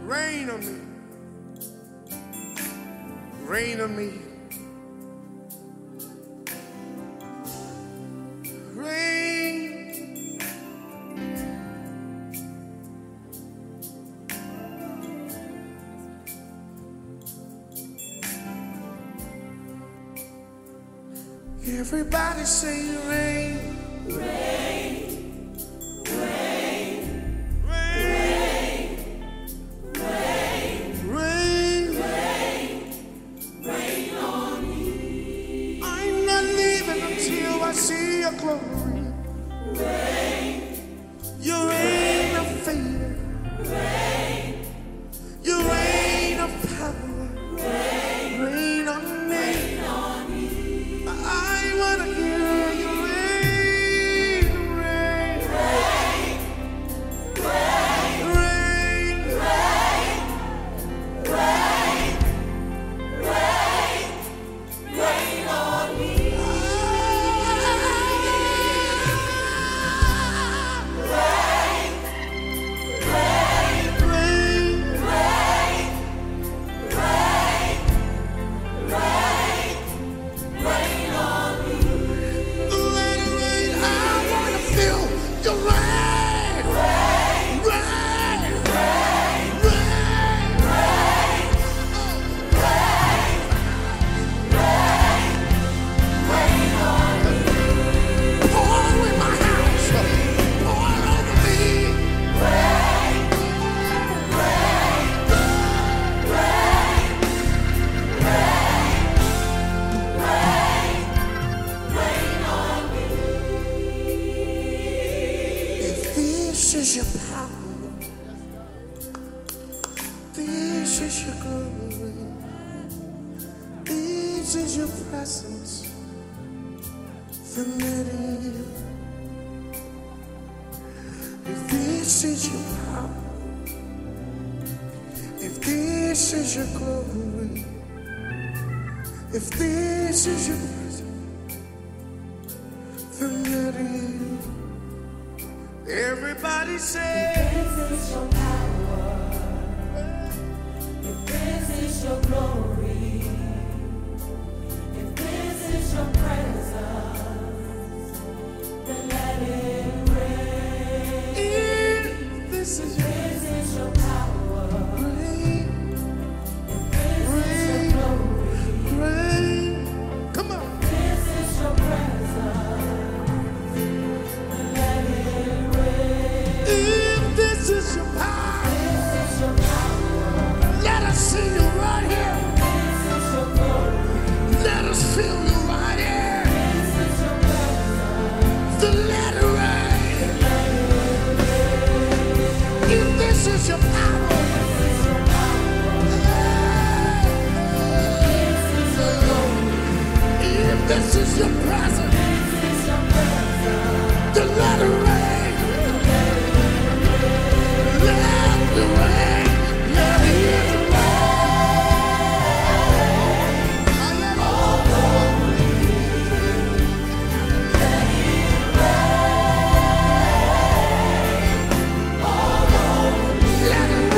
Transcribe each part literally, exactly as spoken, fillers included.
Rain on me. Rain on me. Rain. Everybody say rain. Rain. I see your glory. Rain. Your rain of favor. Rain. Your rain of power. Rain. Rain on me. Rain on me. I want to hear your rain. Rain. Rain. Rain. Rain. Rain. Rain. Rain. Rain on me. This is your power. This is your glory. This is your presence. Familiar. If this is your power, if this is your glory, if this is your presence, familiar. Everybody say, if this is your power, if this is your glory, if this is your presence, then let it rain. if this is your, This is your power, rain, if this is your glory, rain, come on. this is your presence, then let it rain. If this is your power, This is your power, let us see you right here. this is your glory, Let us feel you right here. this is your presence, The let it rain. If this is your power, this is your power, this is your glory, if this is your presence, this is your presence, the let it rain. Let the rain, let it rain. Let it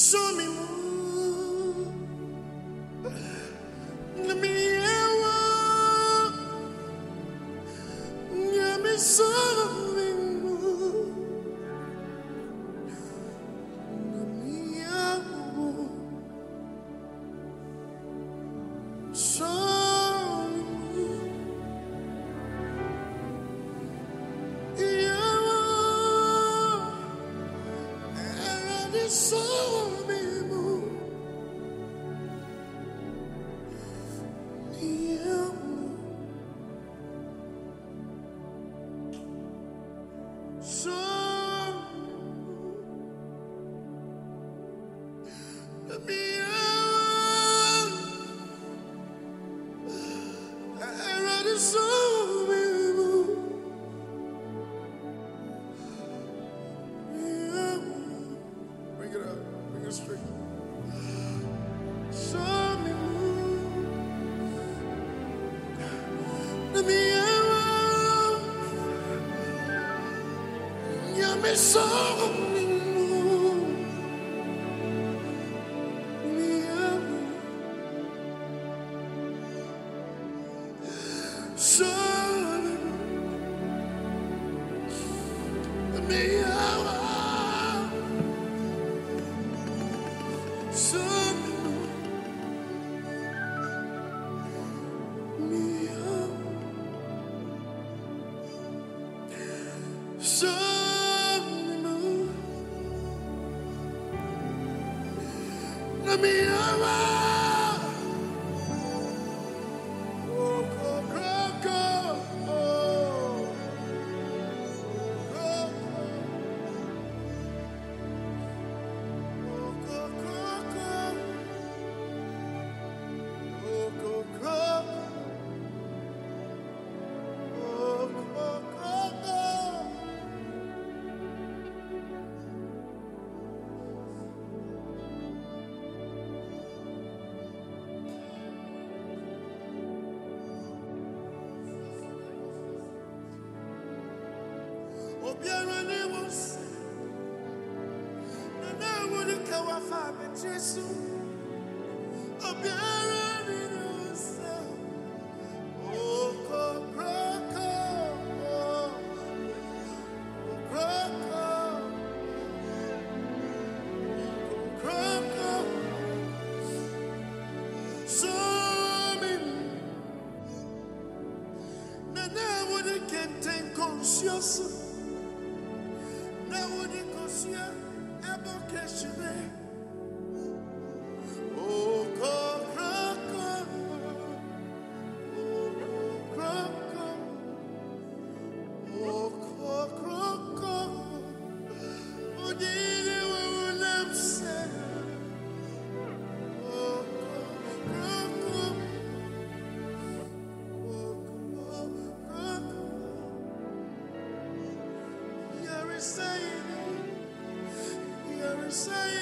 show me more. Let me hear what. Let me show me more. Let me hear what. Show me more. Hear what. And let me show me more. Hear what. Show me more. Let me hear what. And let me show me more. Hear what. Bring it up. Bring it straight. Show me more. Let me hear what. Let me show me more. Let me hear what. Show me more. Let me hear what. Show me more. Let me hear what. Show me more. Let me hear what. Oh, go, go, go. Oh, go, go. Oh, go, go, go. Oh, go, go. Oh, go, go, go. Obiara ni wo se, na na wo ni ka wa fa be Jesu. Obiara ni wo se, oh ko kroko, oh kroko, kroko. Show me, na na wo ni kenten conscious. Na wo ni kosia abokeshime. Oh ko kroko, oh kroko, oh ko kroko. Odile wo lamse. Oh kroko, oh kroko. You're a saying, you're a saying.